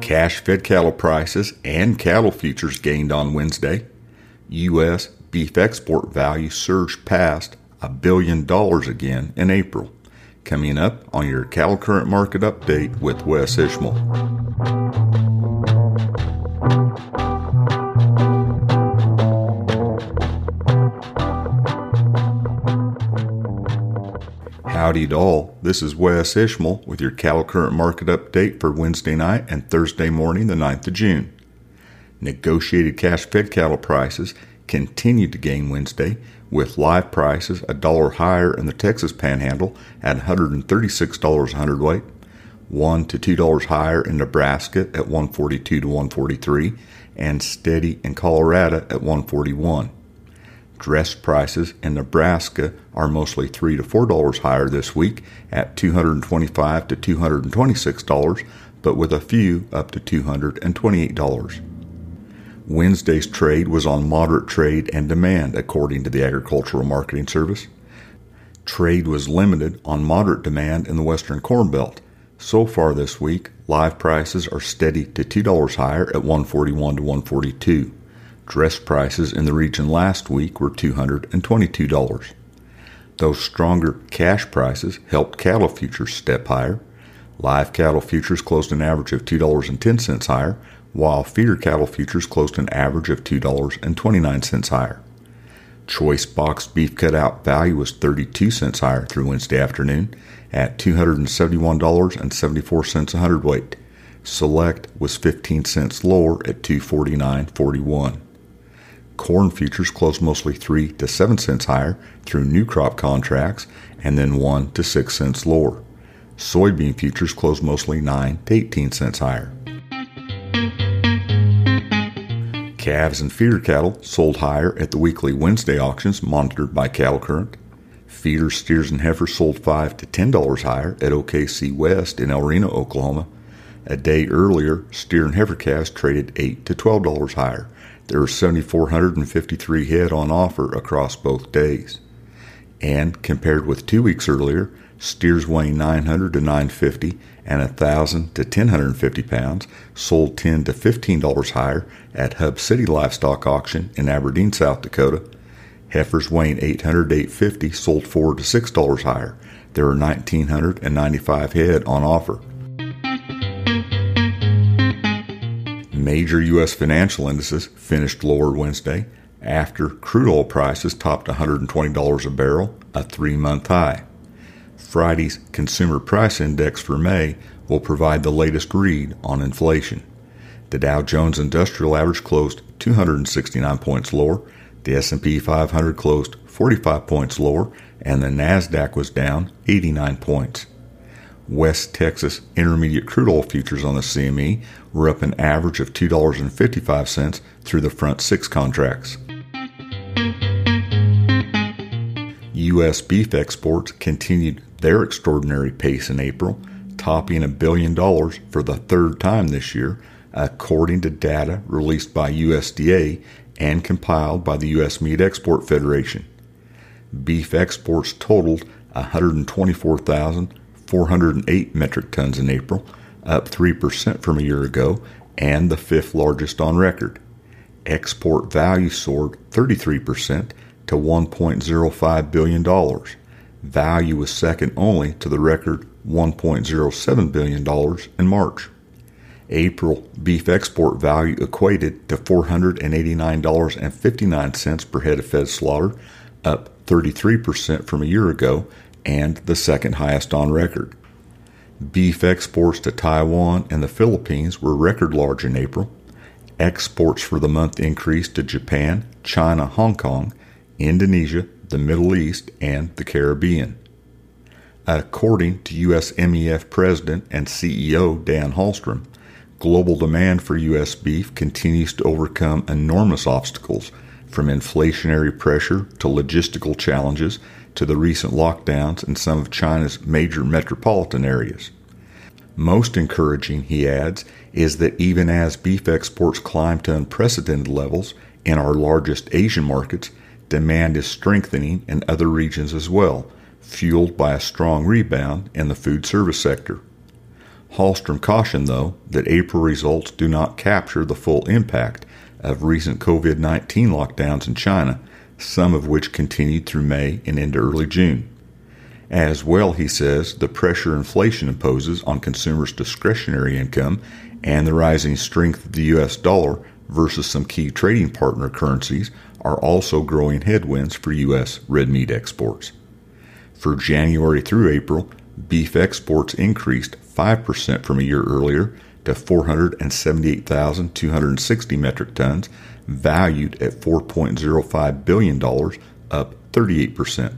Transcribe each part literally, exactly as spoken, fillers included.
Cash fed cattle prices and cattle futures gained on Wednesday. U S beef export value surged past a billion dollars again in April. Coming up on your Cattle Current Market Update with Wes Ishmael. Howdy to all, this is Wes Ishmael with your Cattle Current Market Update for Wednesday night and Thursday morning, the ninth of June. Negotiated cash fed cattle prices continued to gain Wednesday, with live prices a dollar higher in the Texas Panhandle at one hundred thirty-six dollars a hundredweight, one to two dollars higher in Nebraska at one forty-two to one forty-three, and steady in Colorado at one forty-one. Dress prices in Nebraska are mostly three to four dollars higher this week at two hundred twenty-five to two hundred twenty-six dollars, but with a few up to two hundred twenty-eight dollars. Wednesday's trade was on moderate trade and demand, according to the Agricultural Marketing Service. Trade was limited on moderate demand in the Western Corn Belt. So far this week, live prices are steady to two dollars higher at one forty-one to one forty-two. Dress prices in the region last week were two hundred twenty-two dollars. Those stronger cash prices helped cattle futures step higher. Live cattle futures closed an average of two dollars and ten cents higher, while feeder cattle futures closed an average of two dollars and twenty-nine cents higher. Choice boxed beef cutout value was thirty-two cents higher through Wednesday afternoon at two hundred seventy-one dollars and seventy-four cents a hundredweight. Select was fifteen cents lower at two forty-nine forty-one. Corn futures closed mostly three to seven cents higher through new crop contracts and then one to six cents lower. Soybean futures closed mostly nine to eighteen cents higher. Calves and feeder cattle sold higher at the weekly Wednesday auctions monitored by Cattle Current. Feeder steers and heifers sold five to ten dollars higher at O K C West in El Reno, Oklahoma. A day earlier, steer and heifer calves traded eight to twelve dollars higher. There were seven thousand four hundred fifty-three head on offer across both days. And compared with two weeks earlier, steers weighing nine hundred to nine fifty and one thousand to ten fifty pounds sold ten to fifteen dollars higher at Hub City Livestock Auction in Aberdeen, South Dakota. Heifers weighing eight hundred to eight fifty sold four to six dollars higher. There were one thousand nine hundred ninety-five head on offer. Major U S financial indices finished lower Wednesday after crude oil prices topped one hundred twenty dollars a barrel, a three-month high. Friday's Consumer Price Index for May will provide the latest read on inflation. The Dow Jones Industrial Average closed two hundred sixty-nine points lower, the S and P five hundred closed forty-five points lower, and the NASDAQ was down eighty-nine points. West Texas Intermediate crude oil futures on the C M E were up an average of two dollars and fifty-five cents through the front six contracts. U S beef exports continued their extraordinary pace in April, topping a billion dollars for the third time this year, according to data released by U S D A and compiled by the U S Meat Export Federation. Beef exports totaled one hundred twenty-four thousand four hundred eight metric tons in April, up three percent from a year ago, and the fifth largest on record. Export value soared thirty-three percent to one point zero five billion dollars. Value was second only to the record one point zero seven billion dollars in March. April beef export value equated to four hundred eighty-nine dollars and fifty-nine cents per head of fed slaughter, up thirty-three percent from a year ago, and the second highest on record. Beef exports to Taiwan and the Philippines were record large in April. Exports for the month increased to Japan, China, Hong Kong, Indonesia, the Middle East, and the Caribbean. According to U S M E F President and C E O Dan Hallstrom, global demand for U S beef continues to overcome enormous obstacles, from inflationary pressure to logistical challenges to the recent lockdowns in some of China's major metropolitan areas. Most encouraging, he adds, is that even as beef exports climb to unprecedented levels in our largest Asian markets, demand is strengthening in other regions as well, fueled by a strong rebound in the food service sector. Hallstrom cautioned, though, that April results do not capture the full impact of recent covid nineteen lockdowns in China, some of which continued through May and into early June. As well, he says, the pressure inflation imposes on consumers' discretionary income and the rising strength of the U S dollar versus some key trading partner currencies are also growing headwinds for U S red meat exports. For January through April, beef exports increased five percent from a year earlier to four hundred seventy-eight thousand two hundred sixty metric tons, valued at four point zero five billion dollars, up thirty-eight percent.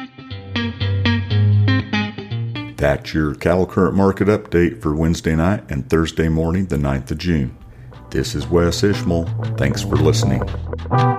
That's your Cattle Current Market Update for Wednesday night and Thursday morning, the ninth of June. This is Wes Ishmael. Thanks for listening.